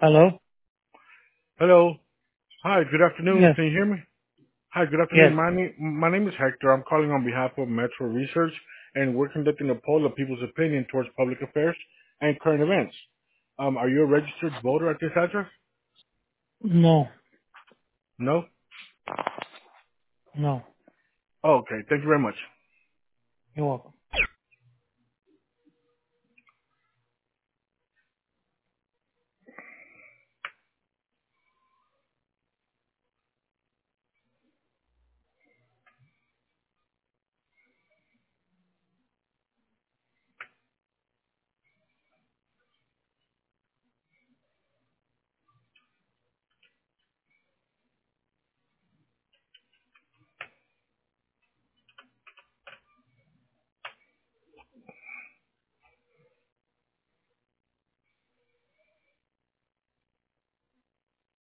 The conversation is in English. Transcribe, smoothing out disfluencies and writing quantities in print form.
Hello? Hello. Hi, good afternoon. Yes. Can you hear me? Hi, good afternoon. Yes. My name is Hector. I'm calling on behalf of Metro Research, and we're conducting a poll of people's opinion towards public affairs and current events. Are you a registered voter at this address? No. No? No. Oh, okay. Thank you very much. You're welcome.